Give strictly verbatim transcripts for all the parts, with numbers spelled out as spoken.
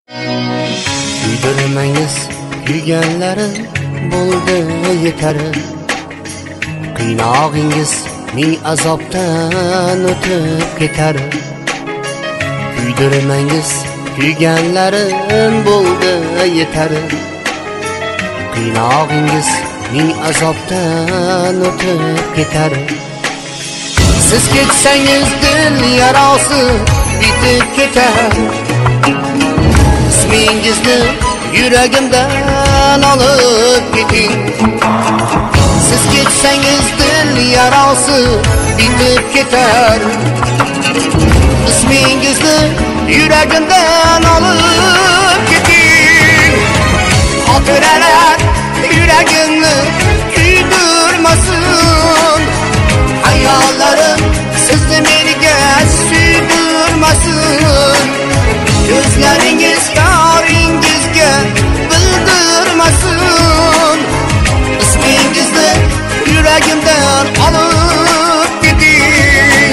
Kuydirmangiz kuyganlarim bo'ldi yetar. Qiynog'ingiz ming azobdan o'tib ketar. Kuydirmangiz kuyganlarim bo'ldi yetar. Qiynog'ingiz ming azobdan o'tib ketar. Siz ketsangiz dil yarosi bitib ketar. İsmingizni yuragimdan olib keting. Siz ketsangiz dil yarosi bitib ketar. İsmingizni yuragimdan olib keting. Xotiralar yuragimni kuydirmasin. Hayollarim sizni menga suydirmasin. Gözlaringiz yoringizga bildirmasin. İsmingizni yuragimdan olib keting.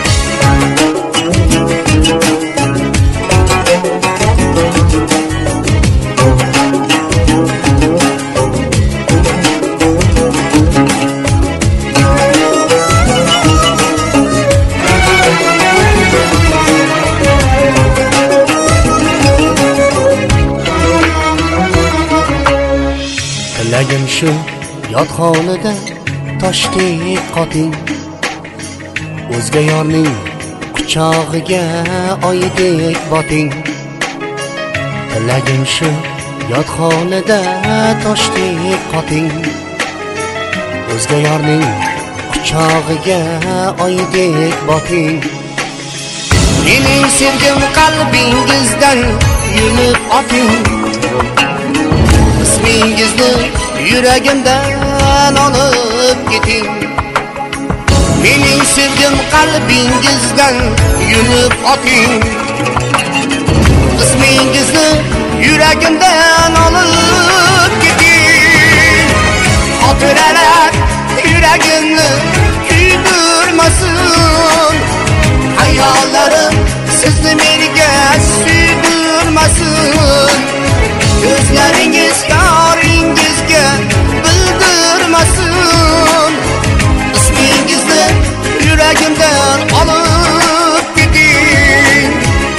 Tilagim shu yotxonada toshdek qoting. O'zga yorning quchog'iga oydek boting. Tilagim shu yotxonada toshdek qoting. O'zga yorning quchog'iga oydek boting. Mening sevgim qalbingizdan yulib oting. İsmingizni yuragimdan olib keting. Mening sevgim qalbingizdan yulib oting. İsmingizni yuragimdan olib keting. Xotiralar yuragimni kuydirmasin. Hayollarim sizni menga suydirmasin. Gözlaringiz yoringizga bildirmasin. İsmingizni yuragimdan olib keting.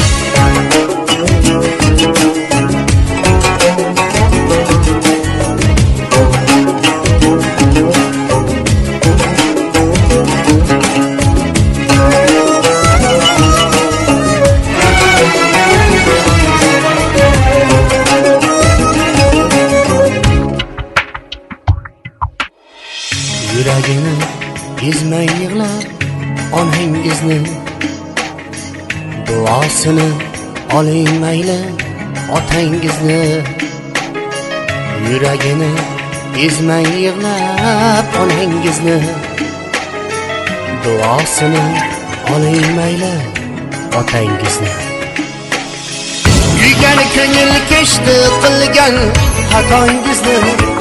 Yuragini ezmay yig'lab onangizni, duosini oling mayli otangizni. Yuragini ezmay yig'lab onangizni, duosini oling mayli otangizni. Kuygan ko'ngil kechdi qilgan xatongizni.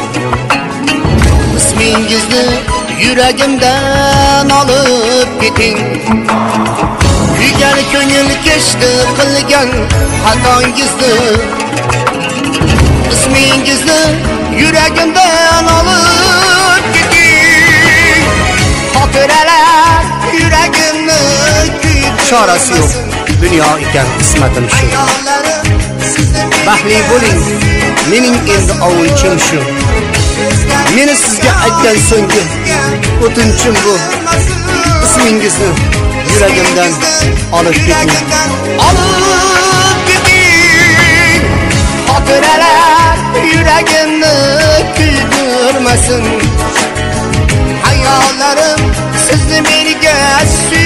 İsmingizni yuragimdan olib keting. Kuygan ko'ngil kechdi qilgan xatongizni. İsmingizni yuragimdan olib keting. Xotiralar yuragimni kuydirmasin. Chorasi yo'q, dunyo ekan qismatim shu. Baxtli bo'ling, mening endi ovulchim shu. Meni sizga aytgan so'nggi o'tinchim bu. İsmingizni yuragimdan olib keting. Olib keting. Xotiralar yuragimni kuydirmasin. Hayollarim sizni menga